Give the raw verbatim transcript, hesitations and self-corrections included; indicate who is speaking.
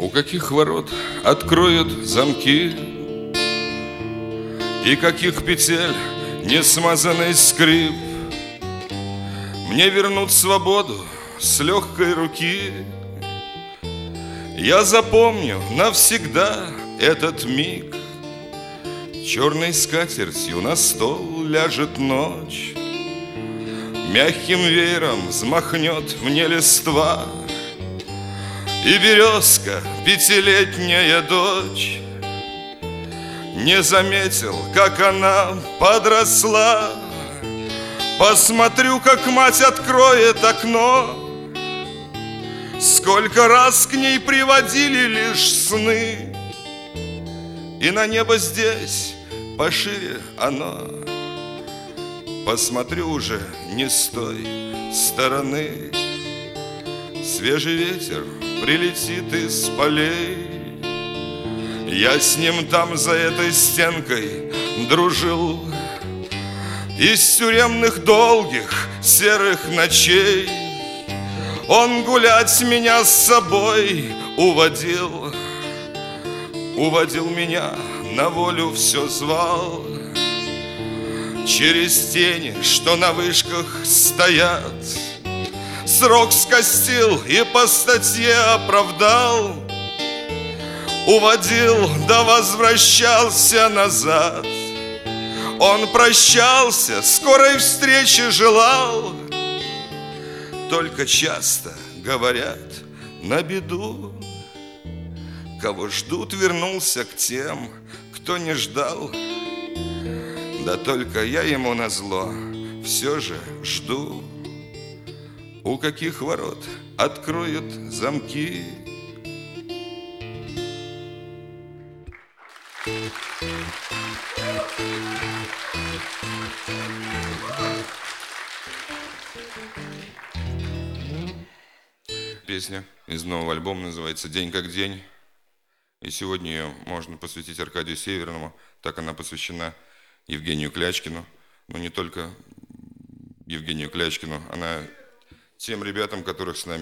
Speaker 1: У каких ворот откроют замки, и каких петель не смазанный скрип, мне вернут свободу с легкой руки. Я запомню навсегда этот миг. Черной скатертью на стол ляжет ночь, мягким веером взмахнет мне листва, и березка, пятилетняя дочь, не заметил, как она подросла. Посмотрю, как мать откроет окно. Сколько раз к ней приводили лишь сны, и на небо здесь пошире оно. Посмотрю уже не с той стороны. Свежий ветер прилетит из полей. Я с ним там за этой стенкой дружил. Из тюремных долгих серых ночей он гулять меня с собой уводил. Уводил меня, на волю все звал. Через тени, что на вышках стоят, срок скостил и по статье оправдал. Уводил, да возвращался назад. Он прощался, скорой встречи желал. Только часто говорят на беду, кого ждут, вернулся к тем, кто не ждал. Да только я ему назло все же жду. У каких ворот откроют замки? Песня из нового альбома называется «День как день». И сегодня ее можно посвятить Аркадию Северному. Так она посвящена Евгению Клячкину. Но не только Евгению Клячкину. Она тем ребятам, которых с нами